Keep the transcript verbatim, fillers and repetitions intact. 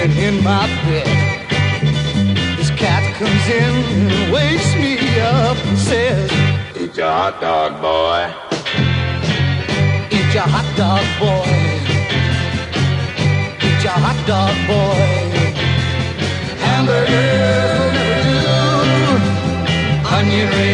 sleeping in my bed. This cat comes in and wakes me up and says, eat your hot dog, boy. Eat your hot dog, boy. Eat your hot dog, boy. Hamburgers will never do. Onion rings